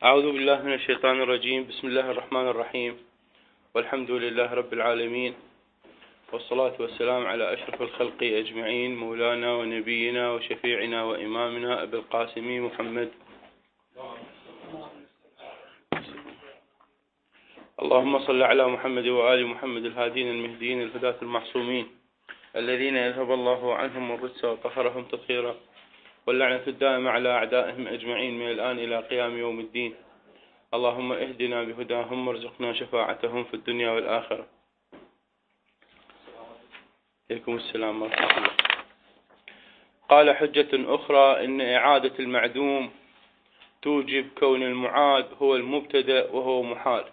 أعوذ بالله من الشيطان الرجيم. بسم الله الرحمن الرحيم، والحمد لله رب العالمين، والصلاة والسلام على أشرف الخلق أجمعين، مولانا ونبينا وشفيعنا وإمامنا أبي القاسم محمد. اللهم صل على محمد وآل محمد الهادين المهديين الهداة المعصومين الذين يذهب الله عنهم الرجس وطهرهم تطهيرا، واللعنة الدائمة على أعدائهم أجمعين من الآن إلى قيام يوم الدين. اللهم اهدنا بهداهم وارزقنا شفاعتهم في الدنيا والآخرة. عليكم السلام ورحمة الله. قال حجة أخرى إن إعادة المعدوم توجب كون المعاد هو المبتدأ وهو محال.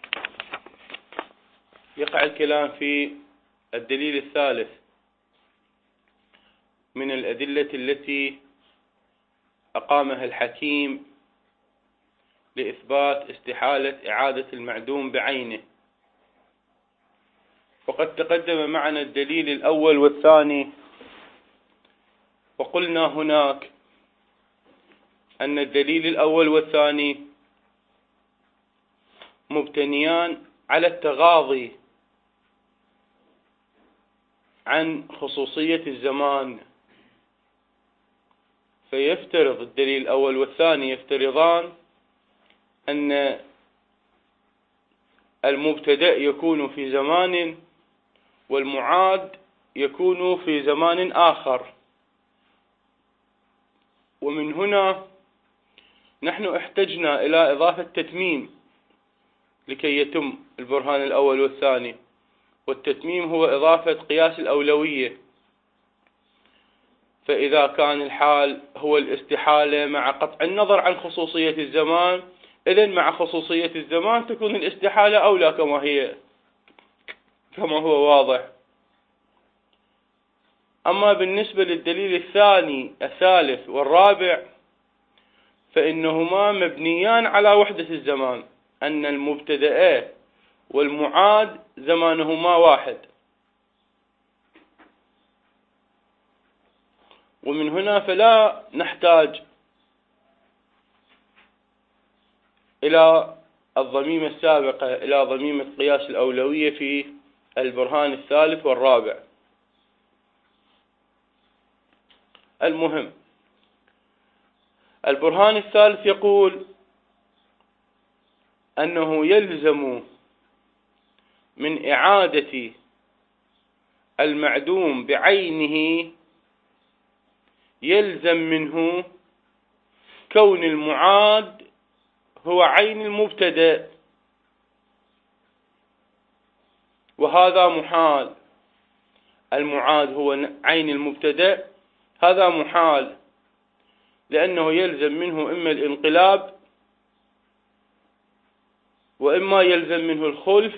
يقع الكلام في الدليل الثالث من الأدلة التي أقامها الحكيم لإثبات استحالة إعادة المعدوم بعينه. وقد تقدم معنا الدليل الأول والثاني، وقلنا هناك أن الدليل الأول والثاني مبتنيان على التغاضي عن خصوصية الزمان، فيفترض الدليل الأول والثاني يفترضان أن المبتدأ يكون في زمان والمعاد يكون في زمان آخر. ومن هنا نحن احتجنا إلى إضافة تتميم لكي يتم البرهان الأول والثاني، والتتميم هو إضافة قياس الأولوية. فإذا كان الحال هو الاستحالة مع قطع النظر عن خصوصية الزمان، إذن مع خصوصية الزمان تكون الاستحالة أولى كما هو واضح. أما بالنسبة للدليل الثاني الثالث والرابع فإنهما مبنيان على وحدة الزمان، أن المبتدأ والمعاد زمانهما واحد. ومن هنا فلا نحتاج إلى الضميمة السابقة، إلى ضميمة قياس الأولوية في البرهان الثالث والرابع. المهم، البرهان الثالث يقول أنه يلزم من إعادة المعدوم بعينه، يلزم منه كون المعاد هو عين المبتدأ، وهذا محال. المعاد هو عين المبتدأ، هذا محال، لأنه يلزم منه إما الانقلاب وإما يلزم منه الخلف،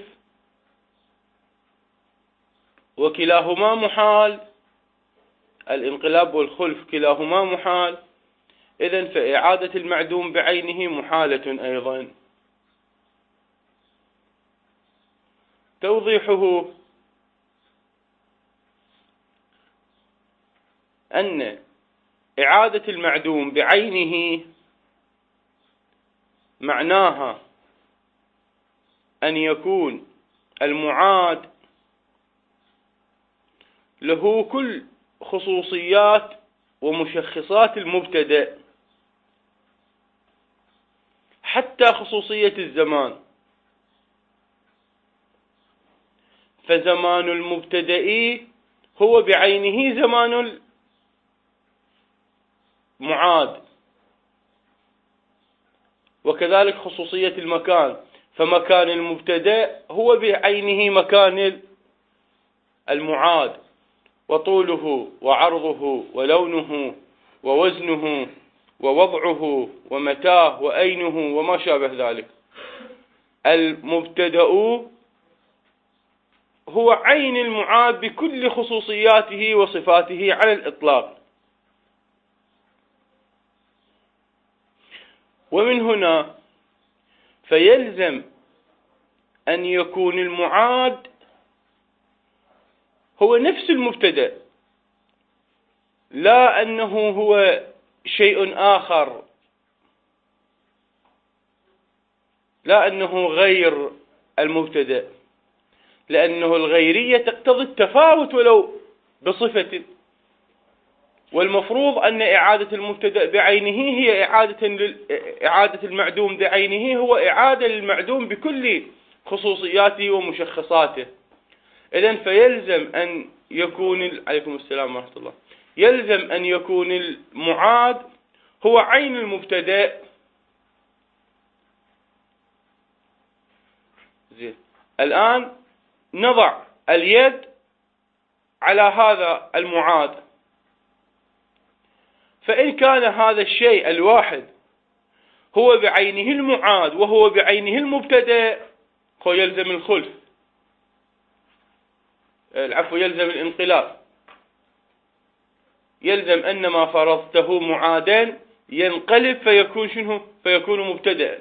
وكلاهما محال. الانقلاب والخلف كلاهما محال، إذن فإعادة المعدوم بعينه محالة أيضا. توضيحه أن إعادة المعدوم بعينه معناها أن يكون المعاد له كل خصوصيات ومشخصات المبتدأ، حتى خصوصية الزمان. فزمان المبتدأ هو بعينه زمان المعاد، وكذلك خصوصية المكان، فمكان المبتدأ هو بعينه مكان المعاد، وطوله وعرضه ولونه ووزنه ووضعه ومتاه وأينه وما شابه ذلك. المبتدأ هو عين المعاد بكل خصوصياته وصفاته على الإطلاق. ومن هنا فيلزم أن يكون المعاد هو نفس المبتدأ، لا أنه هو شيء آخر. لا أنه غير المبتدأ، لأنه الغيرية تقتضي التفاوت ولو بصفة، والمفروض أن إعادة المبتدأ بعينه هي إعادة المعدوم بعينه هو إعادة للمعدوم بكل خصوصياته ومشخصاته. إذن فيلزم أن يكون عليكم السلام ورحمة الله، يلزم أن يكون المعاد هو عين المبتدأ. الآن نضع اليد على هذا المعاد، فإن كان هذا الشيء الواحد هو بعينه المعاد وهو بعينه المبتدأ، هو يلزم الخلف، العفو، يلزم الانقلاب، يلزم أن ما فرضته معادا ينقلب فيكون شنو؟ فيكون مبتدأ.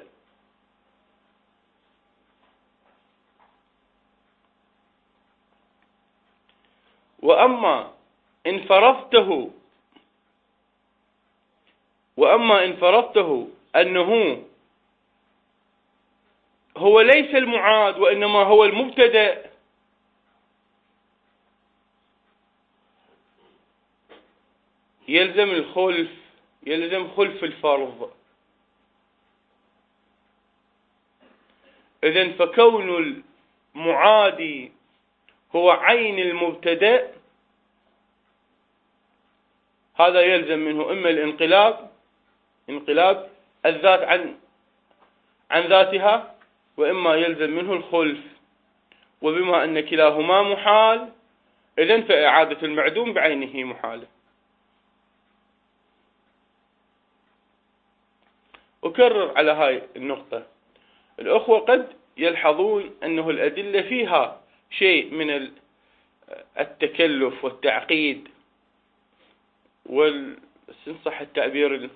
وأما إن فرضته أنه هو ليس المعاد وإنما هو المبتدأ، يلزم خلف الفرض. إذن فكون المعادي هو عين المبتدأ هذا يلزم منه إما انقلاب الذات عن ذاتها، وإما يلزم منه الخلف. وبما أن كلاهما محال، إذن فإعادة المعدوم بعينه محالة. أكرر على هاي النقطة، الأخوة قد يلحظون أنه الأدلة فيها شيء من التكلف والتعقيد صح التعبير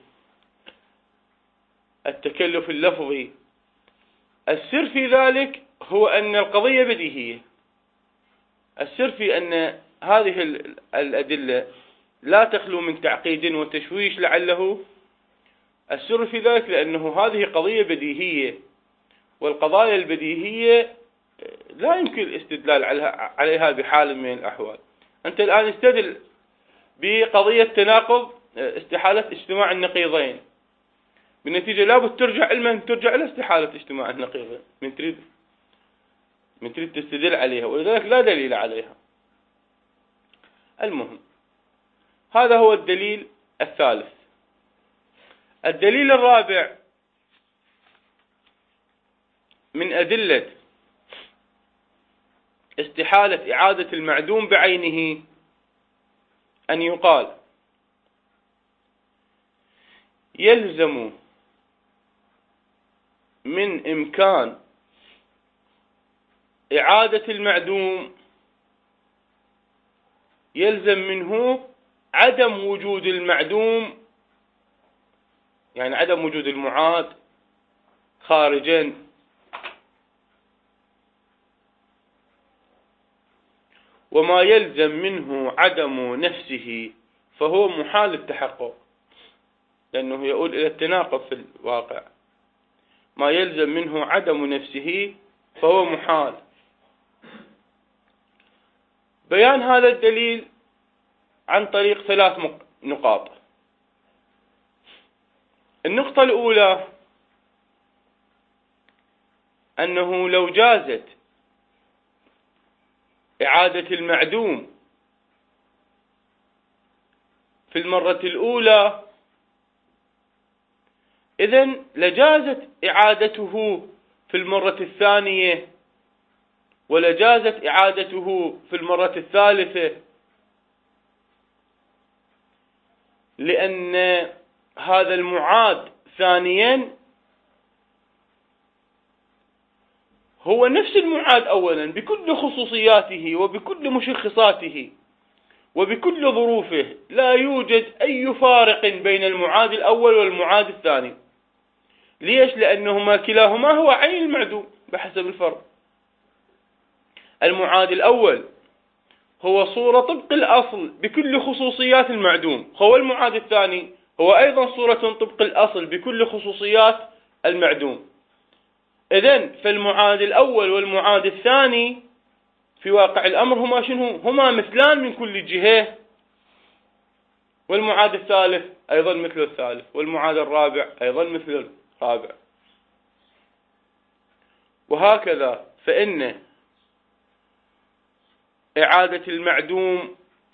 التكلف اللفظي. السر في ذلك هو أن القضية بديهية، السر في أن هذه الأدلة لا تخلو من تعقيد وتشويش لعله. السر في ذلك لأنه هذه قضية بديهية، والقضايا البديهية لا يمكن الاستدلال عليها بحال من الأحوال. أنت الآن استدل بقضية تناقض استحالة اجتماع النقيضين، بالنتيجة لابد ترجع إلى استحالة اجتماع النقيضين من تريد تستدل عليها، ولذلك لا دليل عليها. المهم، هذا هو الدليل الثالث. الدليل الرابع من أدلة استحالة إعادة المعدوم بعينه أن يقال يلزم من إمكان إعادة المعدوم، يلزم منه عدم وجود المعدوم، يعني عدم وجود المعاد خارجا. وما يلزم منه عدم نفسه فهو محال التحقق، لأنه يؤول إلى التناقض في الواقع. ما يلزم منه عدم نفسه فهو محال. بيان هذا الدليل عن طريق 3 نقاط. النقطة الأولى أنه لو جازت إعادة المعدوم في المرة الأولى، إذن لجازت إعادته في المرة الثانية، ولجازت إعادته في المرة الثالثة، لأن هذا المعاد ثانيا هو نفس المعاد أولا بكل خصوصياته وبكل مشخصاته وبكل ظروفه، لا يوجد أي فارق بين المعاد الأول والمعاد الثاني. ليش؟ لأنهما كلاهما هو عين المعدوم بحسب الفرق. المعاد الأول هو صورة طبق الأصل بكل خصوصيات المعدوم، هو المعاد الثاني هو أيضا صورة طبق الأصل بكل خصوصيات المعدوم. إذن فالمعاد الأول والمعاد الثاني في واقع الأمر هما شنو؟ هما مثلان من كل جهة، والمعاد الثالث أيضا مثل الثالث، والمعاد الرابع أيضا مثل الرابع، وهكذا. فإن إعادة المعدوم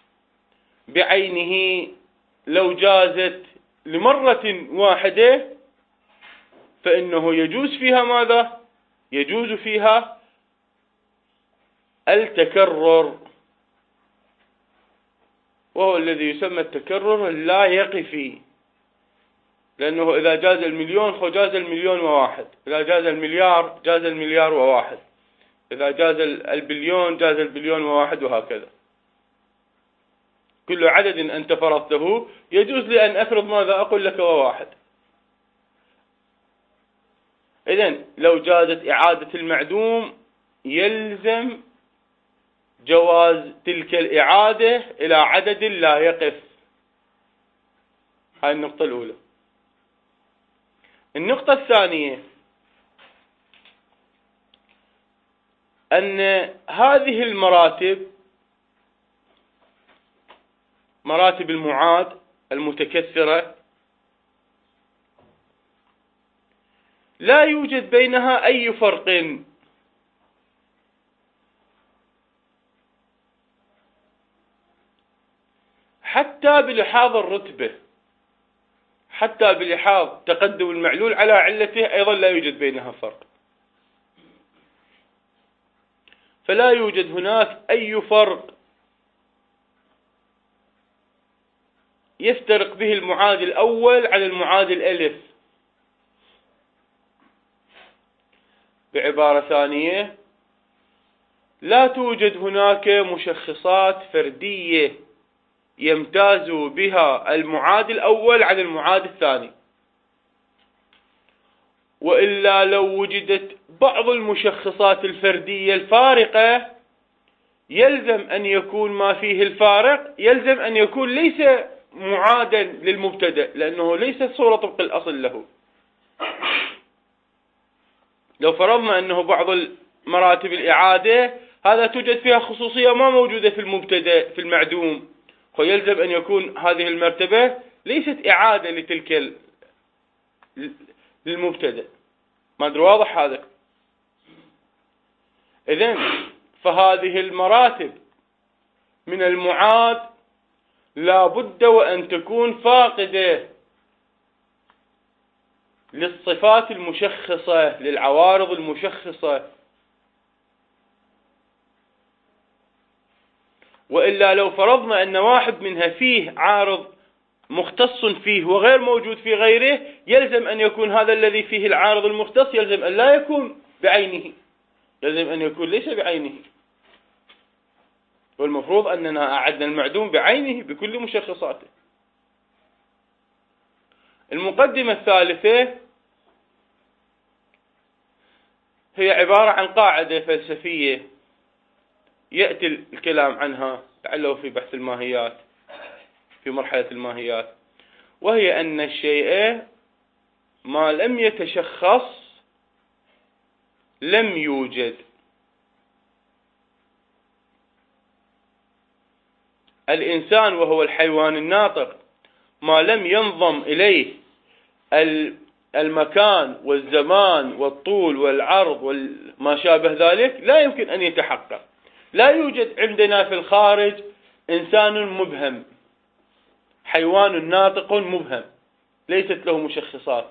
بعينه لو جازت لمرة واحدة فإنه يجوز فيها ماذا؟ يجوز فيها التكرر، وهو الذي يسمى التكرر اللا يقفي، لأنه إذا جاز المليون فجاز المليون وواحد، إذا جاز المليار جاز المليار وواحد، إذا جاز البليون جاز البليون وواحد، وهكذا. كل عدد أنت فرضته يجوز لي أن أفرض ماذا؟ أقول لك وواحد. إذن لو جازت إعادة المعدوم يلزم جواز تلك الإعادة إلى عدد لا يقف. هاي النقطة الأولى. النقطة الثانية أن هذه المراتب، مراتب المعاد المتكثرة، لا يوجد بينها أي فرق، حتى بلحاظ الرتبة، حتى بلحاظ تقدم المعلول على علته أيضا لا يوجد بينها فرق. فلا يوجد هناك أي فرق يفترق به المعاد الأول عن المعاد الألف. بعبارة ثانية، لا توجد هناك مشخصات فردية يمتاز بها المعاد الأول عن المعاد الثاني، وإلا لو وجدت بعض المشخصات الفردية الفارقة يلزم أن يكون ما فيه الفارق يلزم أن يكون ليس معادا للمبتدأ، لأنه ليست صورة طبق الأصل له. لو فرضنا أنه بعض مراتب الإعادة هذا توجد فيها خصوصية ما موجودة في المبتدأ في المعدوم، ويلزم أن يكون هذه المرتبة ليست إعادة لتلك للمبتدأ. ما أدري واضح هذا؟ إذن فهذه المراتب من المعاد لا بد وأن تكون فاقدة للصفات المشخصة، للعوارض المشخصة، وإلا لو فرضنا أن واحد منها فيه عارض مختص فيه وغير موجود في غيره، يلزم أن يكون هذا الذي فيه العارض المختص يلزم أن لا يكون بعينه، يلزم أن يكون ليس بعينه. والمفروض أننا أعدنا المعدوم بعينه بكل مشخصاته. المقدمة الثالثة هي عبارة عن قاعدة فلسفية يأتي الكلام عنها لعله في بحث الماهيات في مرحلة الماهيات، وهي أن الشيء ما لم يتشخص لم يوجد. الإنسان وهو الحيوان الناطق ما لم ينضم إليه المكان والزمان والطول والعرض وما شابه ذلك لا يمكن أن يتحقق. لا يوجد عندنا في الخارج إنسان مبهم، حيوان ناطق مبهم ليست له مشخصات.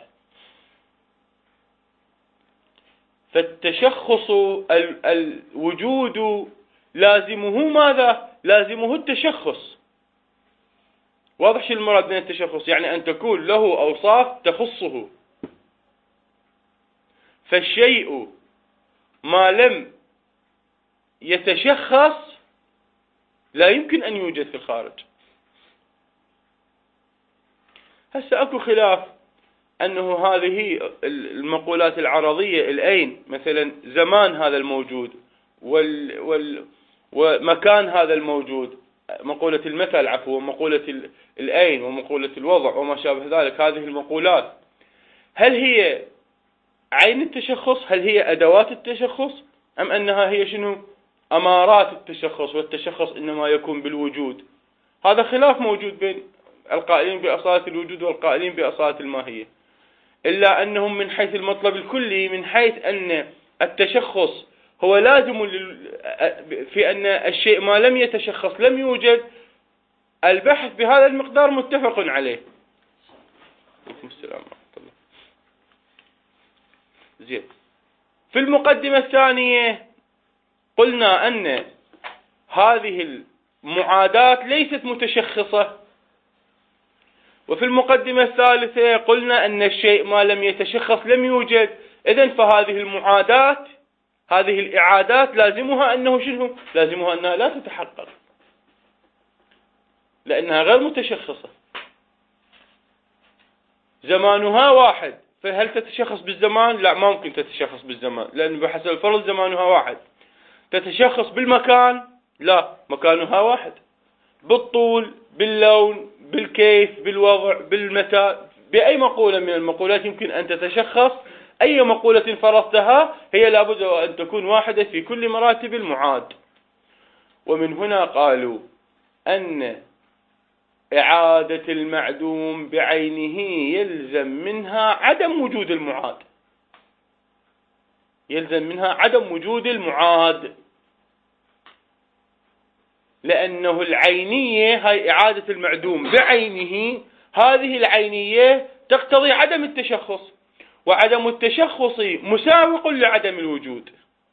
فالتشخص الوجود لازمه ماذا؟ لازمه التشخص. واضح شو المراد من التشخص؟ يعني أن تكون له أوصاف تخصه. فالشيء ما لم يتشخص لا يمكن أن يوجد في الخارج. هسه أكو خلاف أنه هذه المقولات العرضية الأين مثلا زمان هذا الموجود ومكان هذا الموجود، مقولة المثل عفوا، ومقولة الأين ومقولة الوضع وما شابه ذلك، هذه المقولات هل هي عين التشخص؟ هل هي أدوات التشخص أم أنها هي شنو؟ أمارات التشخص، والتشخص إنما يكون بالوجود. هذا خلاف موجود بين القائلين بأصالة الوجود والقائلين بأصالة الماهية، إلا أنهم من حيث المطلب الكلي، من حيث أن التشخص هو لازم في أن الشيء ما لم يتشخص لم يوجد، البحث بهذا المقدار متفق عليه. عليكم السلام ورحمة الله. زين. في المقدمة الثانية قلنا أن هذه المعادات ليست متشخصة، وفي المقدمة الثالثة قلنا أن الشيء ما لم يتشخص لم يوجد. إذن فهذه المعادات، هذه الإعادات لازمها أنه شنو؟ لازمها أنها لا تتحقق، لأنها غير متشخصة. زمانها واحد، فهل تتشخص بالزمان؟ لا، ما ممكن تتشخص بالزمان، لأن بحسب الفرض زمانها واحد. تتشخص بالمكان؟ لا، مكانها واحد. بالطول، باللون، بالكيف، بالوضع، بالمتى، بأي مقولة من المقولات يمكن أن تتشخص. أي مقولة فرضتها هي لابد أن تكون واحدة في كل مراتب المعاد. ومن هنا قالوا أن إعادة المعدوم بعينه يلزم منها عدم وجود المعاد، يلزم منها عدم وجود المعاد، لأنه العينية هاي إعادة المعدوم بعينه، هذه العينية تقتضي عدم التشخص، وعدم التشخص مساوق لعدم الوجود.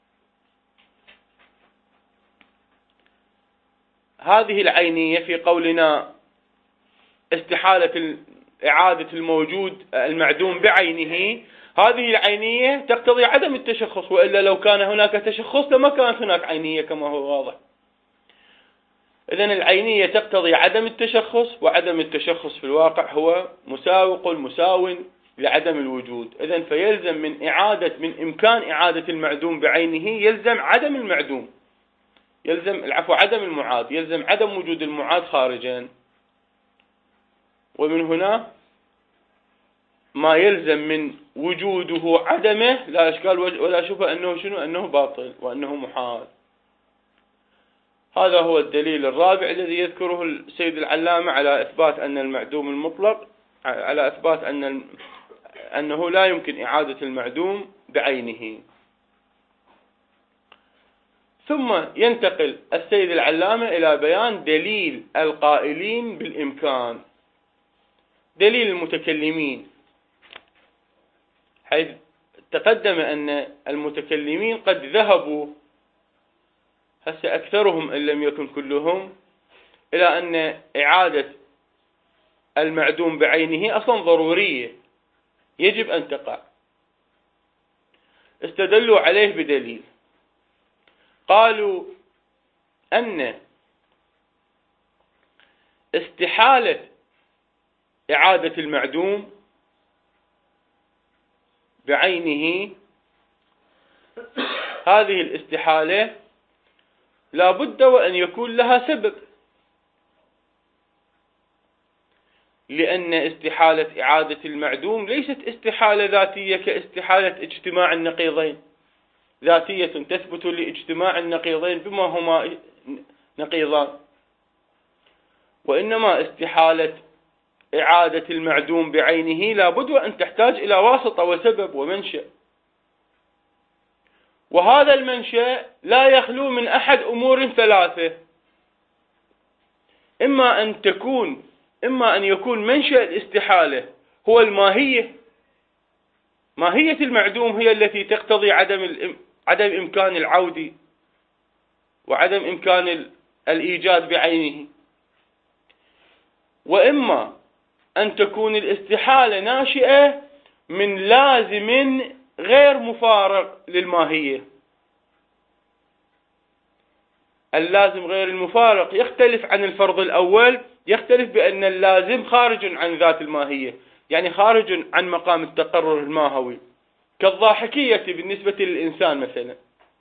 هذه العينية في قولنا استحالة إعادة الموجود المعدوم بعينه، هذه العينية تقتضي عدم التشخص، وإلا لو كان هناك تشخص لما كانت هناك عينية كما هو واضح. إذن العينية تقتضي عدم التشخص، وعدم التشخص في الواقع هو مساو لعدم الوجود. إذن فيلزم من إمكان إعادة المعدوم بعينه يلزم عدم المعدوم، عدم المعاد، يلزم عدم وجود المعاد خارجا. ومن هنا ما يلزم من وجوده عدمه لا إشكال ولا شبهة أنه شنو؟ أنه باطل وأنه محال. هذا هو الدليل الرابع الذي يذكره السيد العلامة على إثبات أن المعدوم المطلق، على إثبات أنه لا يمكن إعادة المعدوم بعينه. ثم ينتقل السيد العلامة إلى بيان دليل القائلين بالإمكان، دليل المتكلمين، حيث تقدم أن المتكلمين قد ذهبوا، هسه أكثرهم إن لم يكن كلهم، إلى أن إعادة المعدوم بعينه أصلا ضرورية يجب أن تقع. استدلوا عليه بدليل، قالوا أن استحالة إعادة المعدوم بعينه، هذه الاستحالة لا بد وأن يكون لها سبب، لأن استحالة إعادة المعدوم ليست استحالة ذاتية كاستحالة اجتماع النقيضين، ذاتية تثبت لاجتماع النقيضين بما هما نقيضان، وإنما استحالة إعادة المعدوم بعينه لا بد وأن تحتاج إلى واسطة وسبب ومنشأ، وهذا المنشأ لا يخلو من أحد أمور ثلاثة: إما أن يكون منشأ الاستحالة هو الماهية، ماهية المعدوم هي التي تقتضي عدم إمكان العودة وعدم إمكان الإيجاد بعينه، وإما أن تكون الاستحالة ناشئة من لازم غير مفارق للماهية. اللازم غير المفارق يختلف عن الفرض الأول، يختلف بأن اللازم خارج عن ذات الماهية، يعني خارج عن مقام التقرر الماهوي، كالضاحكية بالنسبة للإنسان مثلا.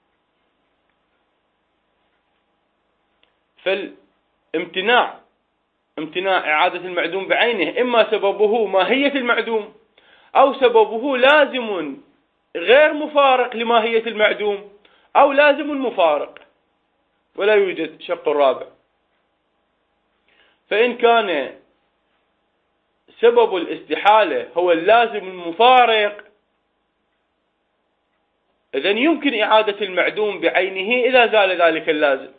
امتناع إعادة المعدوم بعينه إما سببه ماهية المعدوم، أو سببه لازم غير مفارق لماهية المعدوم أو لازم مفارق، ولا يوجد شق رابع. فإن كان سبب الاستحالة هو اللازم المفارق، إذن يمكن إعادة المعدوم بعينه إذا زال ذلك اللازم.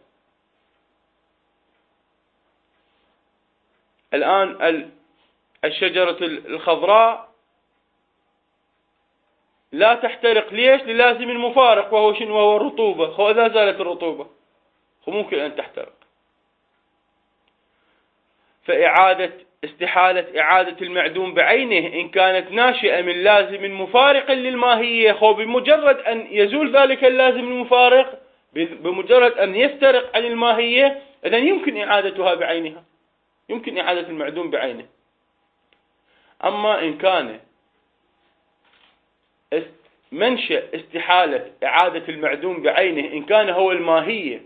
الآن الشجرة الخضراء لا تحترق، ليش؟ للازم المفارق وهو شنو؟ وهو الرطوبة. هو إذا زالت الرطوبة ممكن أن تحترق. فإعادة استحالة إعادة المعدوم بعينه إن كانت ناشئة من لازم مفارق للماهية، هو بمجرد أن يزول ذلك اللازم المفارق، بمجرد أن يفترق عن الماهية، إذن يمكن إعادتها بعينها، يمكن إعادة المعدوم بعينه. أما إن كان منشأ استحالة إعادة المعدوم بعينه إن كان هو الماهية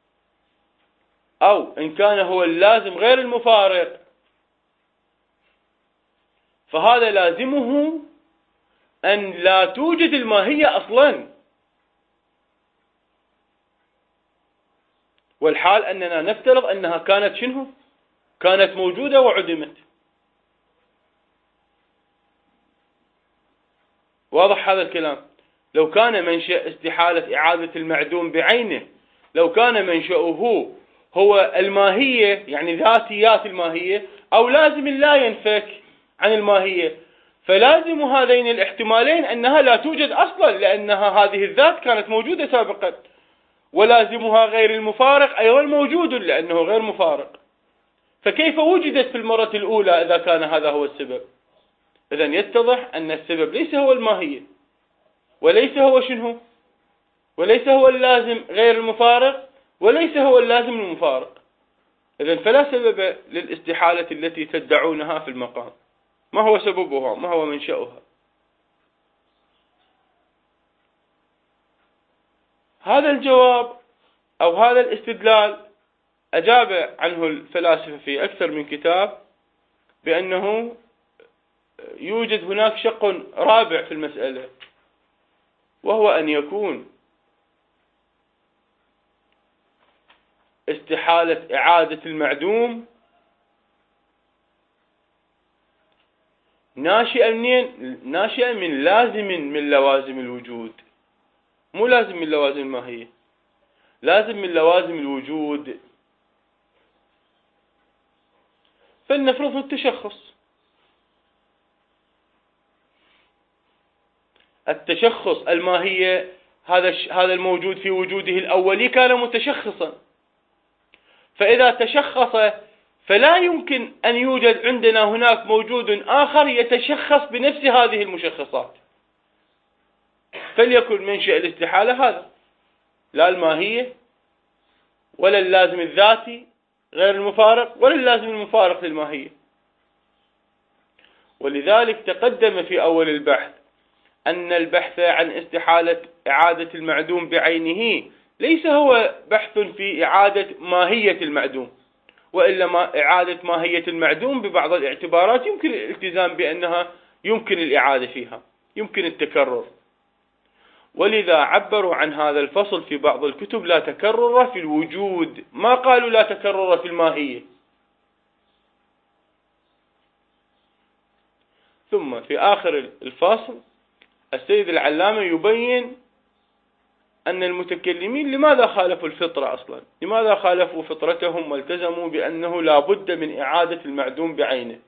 أو إن كان هو اللازم غير المفارق، فهذا لازمه أن لا توجد الماهية أصلا، والحال أننا نفترض أنها كانت شنو؟ كانت موجودة وعدمت. واضح هذا الكلام؟ لو كان منشأ استحالة إعادة المعدوم بعينه، لو كان منشأه هو الماهية، يعني ذاتيات الماهية، أو لازم لا ينفك عن الماهية، فلازم هذين الاحتمالين أنها لا توجد أصلا، لأنها هذه الذات كانت موجودة سابقا، ولازمها غير المفارق أيضا موجود لأنه غير مفارق. فكيف وجدت في المرة الأولى إذا كان هذا هو السبب؟ إذن يتضح أن السبب ليس هو الماهية، وليس هو شنو؟ وليس هو اللازم غير المفارق، وليس هو اللازم المفارق. إذن فلا سبب للاستحالة التي تدعونها في المقام. ما هو سببها؟ ما هو منشأها؟ هذا الجواب أو هذا الاستدلال أجاب عنه الفلاسفة في أكثر من كتاب، بأنه يوجد هناك شق رابع في المسألة، وهو أن يكون استحالة إعادة المعدوم ناشئة منين؟ ناشئة من لازم من لوازم الوجود، مو لازم من لوازم الماهية، لازم من لوازم الوجود. فلنفرض التشخص الماهية، هذا الموجود في وجوده الأولي كان متشخصا، فإذا تشخص فلا يمكن أن يوجد عندنا هناك موجود آخر يتشخص بنفس هذه المشخصات. فليكن منشأ الاستحالة هذا، لا الماهية ولا اللازم الذاتي غير المفارق ولا اللازم المفارق للماهية. ولذلك تقدم في أول البحث أن البحث عن استحالة إعادة المعدوم بعينه ليس هو بحث في إعادة ماهية المعدوم، وإلا إعادة ماهية المعدوم ببعض الاعتبارات يمكن الالتزام بأنها يمكن الإعادة فيها، يمكن التكرر. ولذا عبروا عن هذا الفصل في بعض الكتب لا تكرر في الوجود، ما قالوا لا تكرر في الماهية. ثم في آخر الفصل السيد العلامة يبين أن المتكلمين لماذا خالفوا الفطرة أصلا، لماذا خالفوا فطرتهم والتزموا بأنه لا بد من إعادة المعدوم بعينه.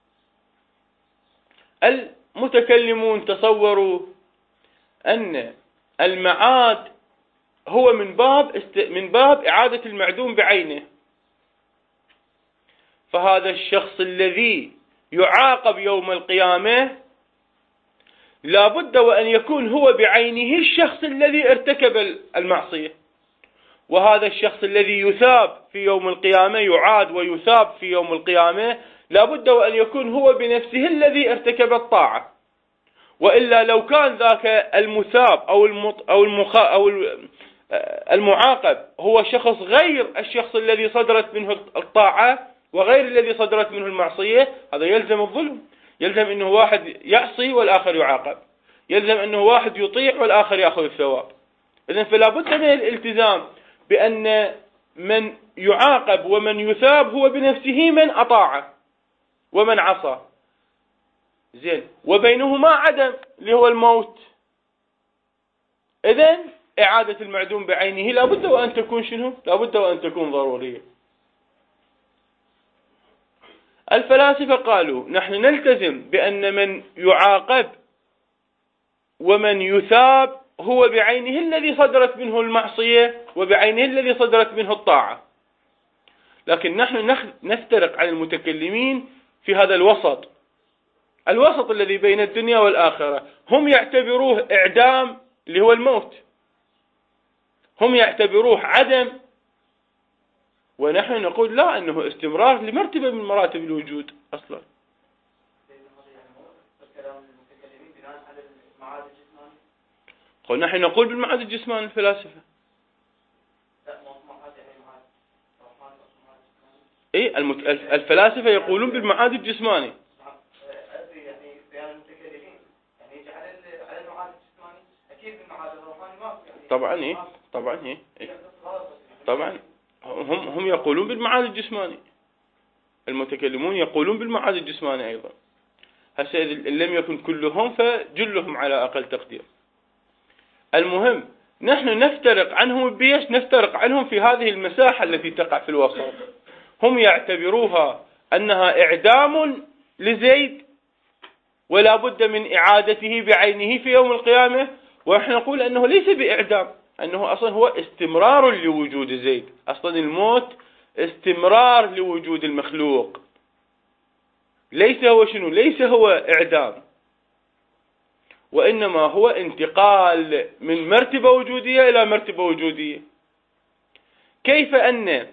المتكلمون تصوروا أن المعاد هو من باب إعادة المعدوم بعينه، فهذا الشخص الذي يعاقب يوم القيامة لا بد وأن يكون هو بعينه الشخص الذي ارتكب المعصية، وهذا الشخص الذي يثاب في يوم القيامة، يعاد ويثاب في يوم القيامة، لا بد وأن يكون هو بنفسه الذي ارتكب الطاعة. وإلا لو كان ذاك المثاب أو المعاقب هو شخص غير الشخص الذي صدرت منه الطاعة وغير الذي صدرت منه المعصية، هذا يلزم الظلم، يلزم أنه واحد يعصي والآخر يعاقب، يلزم أنه واحد يطيع والآخر يأخذ الثواب. إذن فلا بد من الالتزام بأن من يعاقب ومن يثاب هو بنفسه من أطاع ومن عصى. زين، وبينهما عدم اللي هو الموت. إذن إعادة المعدوم بعينه لا بد وأن تكون شنو؟ لا بد وأن تكون ضرورية. الفلاسفة قالوا نحن نلتزم بأن من يعاقب ومن يثاب هو بعينه الذي صدرت منه المعصية وبعينه الذي صدرت منه الطاعة. لكن نحن نفترق عن المتكلمين في هذا الوسط الذي بين الدنيا والآخرة. هم يعتبروه إعدام اللي هو الموت، هم يعتبروه عدم، ونحن نقول لا، أنه استمرار لمرتبة من مراتب الوجود أصلا. نحن نقول بالمعاد الجسماني الفلاسفة. إيه، الفلاسفة يقولون بالمعاد الجسماني. طبعا إيه، طبعا إيه، طبعا هم يقولون بالمعاد الجسماني. المتكلمون يقولون بالمعاد الجسماني أيضا. هسه إذا لم يكن كلهم فجلهم على أقل تقدير. المهم نحن نفترق عنهم بيش، نفترق عنهم في هذه المساحة التي تقع في الوسط. هم يعتبروها أنها إعدام لزيد ولا بد من إعادته بعينه في يوم القيامة، ونحن نقول أنه ليس بإعدام، أنه أصلا هو استمرار لوجود زيد. أصلا الموت استمرار لوجود المخلوق، ليس هو شنو؟ ليس هو إعدام، وإنما هو انتقال من مرتبة وجودية إلى مرتبة وجودية. كيف أن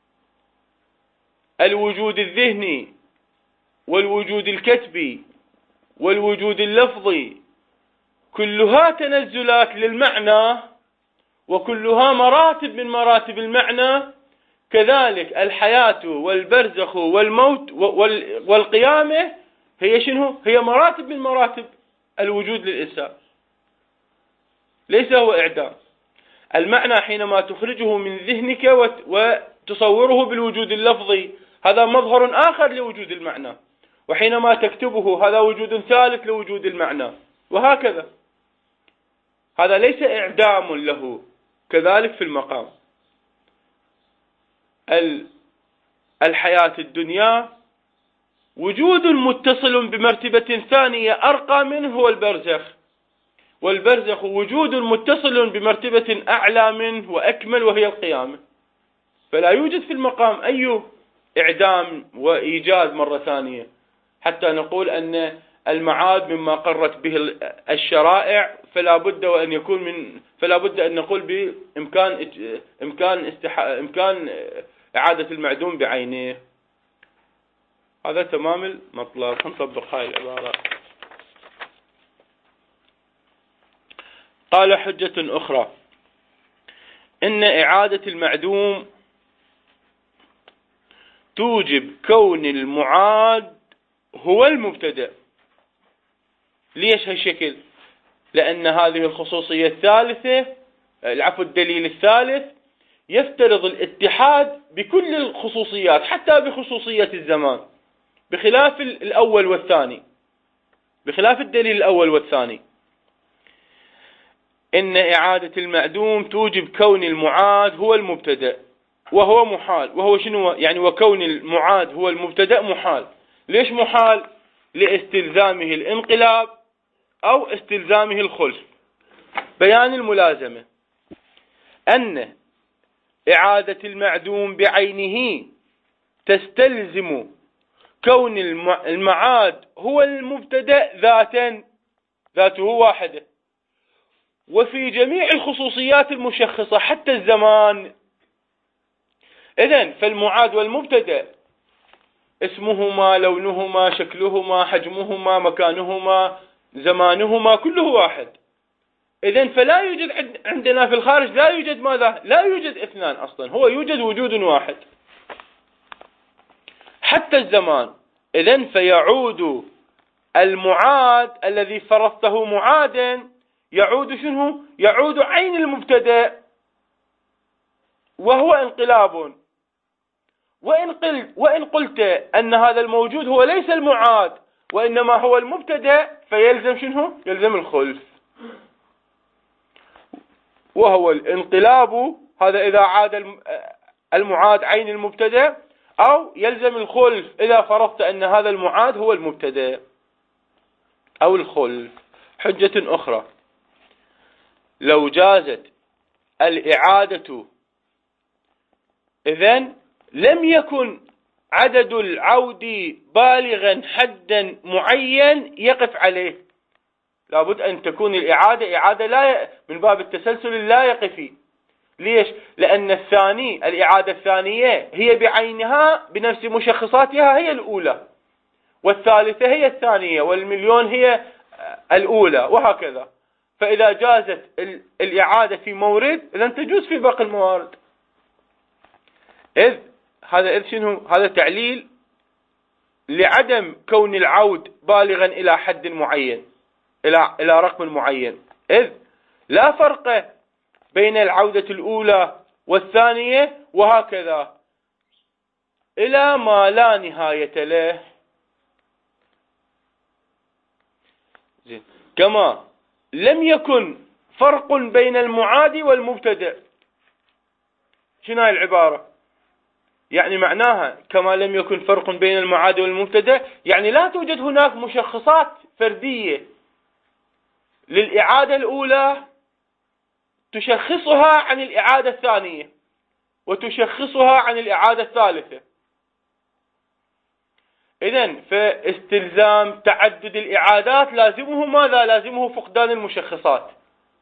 الوجود الذهني والوجود الكتبي والوجود اللفظي كلها تنزلات للمعنى وكلها مراتب من مراتب المعنى، كذلك الحياة والبرزخ والموت والقيامة هي شنو؟ هي مراتب من مراتب الوجود للإنسان، ليس هو إعدام. المعنى حينما تخرجه من ذهنك وتصوره بالوجود اللفظي هذا مظهر آخر لوجود المعنى، وحينما تكتبه هذا وجود ثالث لوجود المعنى، وهكذا. هذا ليس إعدام له. كذلك في المقام الحياة الدنيا وجود متصل بمرتبة ثانية أرقى منه هو البرزخ، والبرزخ وجود متصل بمرتبة أعلى منه وأكمل وهي القيامة. فلا يوجد في المقام أي إعدام وإيجاد مرة ثانية حتى نقول أن المعاد مما قرت به الشرائع، فلا بد أن نقول بإمكان إعادة المعدوم بعينه. هذا تمام المطلب. نطبق هاي العبارة. قال حجة أخرى إن إعادة المعدوم توجب كون المعاد هو المبتدأ. ليش هالشكل؟ لأن هذه الخصوصية الثالثة، الدليل الثالث يفترض الاتحاد بكل الخصوصيات حتى بخصوصية الزمان، بخلاف الأول والثاني، بخلاف الدليل الأول والثاني. إن إعادة المعدوم توجب كون المعاد هو المبتدأ وهو محال. وهو شنو يعني؟ وكون المعاد هو المبتدأ محال. ليش محال؟ لاستلزامه الانقلاب أو استلزامه الخلف. بيان الملازمة أن إعادة المعدوم بعينه تستلزم كون المعاد هو المبتدأ ذاته واحدة، وفي جميع الخصوصيات المشخصة حتى الزمان. إذن فالمعاد والمبتدأ اسمهما، لونهما، شكلهما، حجمهما، مكانهما، زمانهما، كله واحد. إذن فلا يوجد عندنا في الخارج لا يوجد ماذا؟ لا يوجد اثنان أصلا، هو يوجد وجود واحد حتى الزمان. إذن فيعود المعاد الذي فرضته معادا يعود شنو؟ يعود عين المبتدأ وهو انقلاب. وإن قلت أن هذا الموجود هو ليس المعاد وإنما هو المبتدأ فيلزم شنو؟ يلزم الخلف، وهو الانقلاب. هذا إذا عاد المعاد عين المبتدأ، أو يلزم الخلف إذا فرضت أن هذا المعاد هو المبتدأ أو الخلف. حجة أخرى: لو جازت الإعادة إذن لم يكن عدد العود بالغا حدا معين يقف عليه. لابد أن تكون إعادة لا من باب التسلسل لا يقفي. ليش؟ لأن الإعادة الثانية هي بعينها بنفس مشخصاتها هي الأولى، والثالثة هي الثانية، والمليون هي الأولى، وهكذا. فإذا جازت الإعادة في مورد إذن تجوز في باقي الموارد. هذا تعليل لعدم كون العود بالغا إلى حد معين، إلى رقم معين، إذ لا فرق بين العودة الأولى والثانية وهكذا إلى ما لا نهاية له. كما لم يكن فرق بين المعاد والمبتدأ. شنو هاي العبارة؟ يعني معناها كما لم يكن فرق بين المعاد والمبتدأ، يعني لا توجد هناك مشخصات فردية للإعادة الأولى تشخصها عن الإعادة الثانية وتشخصها عن الإعادة الثالثة. إذن فاستلزام تعدد الإعادات لازمه ماذا؟ لازمه فقدان المشخصات.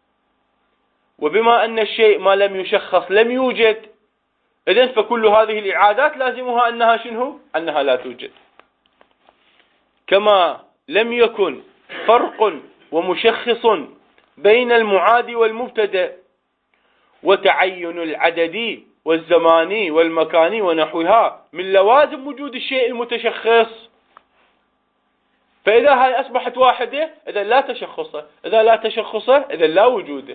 وبما أن الشيء ما لم يشخص لم يوجد، إذن فكل هذه الإعادات لازمها أنها شنو؟ أنها لا توجد. كما لم يكن فرق ومشخص بين المعاد والمبتدأ، وتعين العدد والزمان والمكان ونحوها من لوازم وجود الشيء المتشخص. فإذا هاي أصبحت واحدة إذا لا تشخصه، إذا لا تشخصه إذا لا وجوده.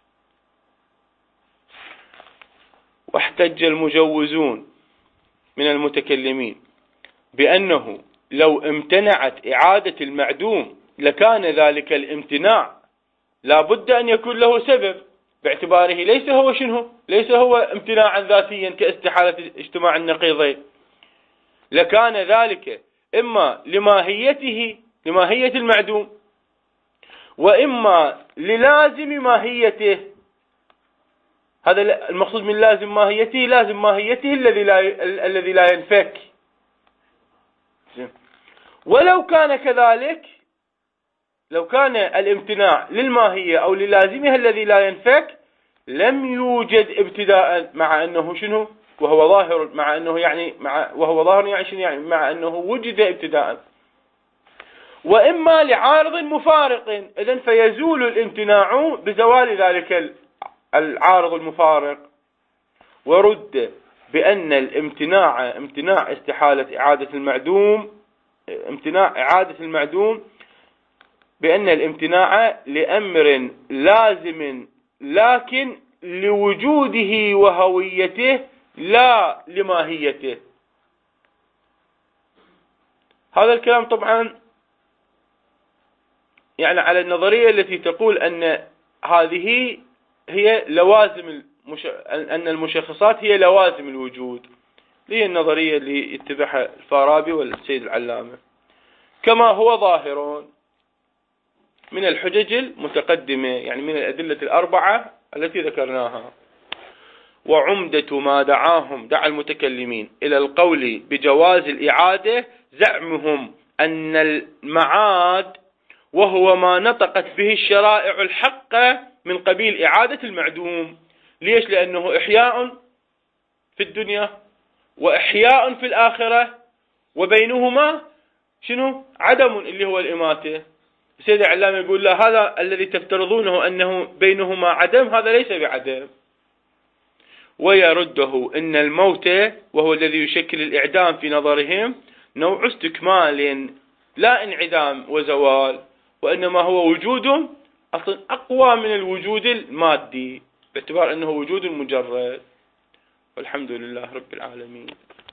واحتج المجوزون من المتكلمين بأنه لو امتنعت إعادة المعدوم لكان ذلك الامتناع لا بد أن يكون له سبب، باعتباره ليس هو شنو؟ ليس هو امتناعا ذاتيا كاستحالة اجتماع النقيضين. لكان ذلك إما لماهية المعدوم، وإما للازم ماهيته. هذا المقصود من لازم ماهيته، لازم ماهيته الذي لا ينفك. ولو كان كذلك، لو كان الامتناع للماهية أو للازمها الذي لا ينفك لم يوجد ابتداء، مع أنه شنو؟ وهو ظاهر، مع أنه يعني وهو ظاهر يعني شنو؟ يعني مع أنه وجد ابتداء. وإما لعارض مفارق، إذن فيزول الامتناع بزوال ذلك العارض المفارق. ورد بأن الامتناع امتناع استحالة إعادة المعدوم، امتناع إعادة المعدوم، بأن الامتناع لأمر لازم لكن لوجوده وهويته لا لماهيته. هذا الكلام طبعا يعني على النظرية التي تقول أن هذه هي لوازم أن المشخصات هي لوازم الوجود، هي النظرية اللي يتبعها الفارابي والسيد العلامة، كما هو ظاهر من الحجج المتقدمة، يعني من الأدلة الأربعة التي ذكرناها. وعمدة ما دعا المتكلمين إلى القول بجواز الإعادة زعمهم أن المعاد وهو ما نطقت به الشرائع الحقة من قبيل إعادة المعدوم. ليش؟ لأنه إحياء في الدنيا وإحياء في الآخرة، وبينهما شنو؟ عدم اللي هو الإماتة. السيد العلامة يقول لا، هذا الذي تفترضونه أنه بينهما عدم هذا ليس بعدم. ويرده أن الموت وهو الذي يشكل الإعدام في نظرهم نوع استكمال لا انعدام وزوال، وإنما هو وجود أصلا أقوى من الوجود المادي، باعتبار أنه وجود مجرد. والحمد لله رب العالمين.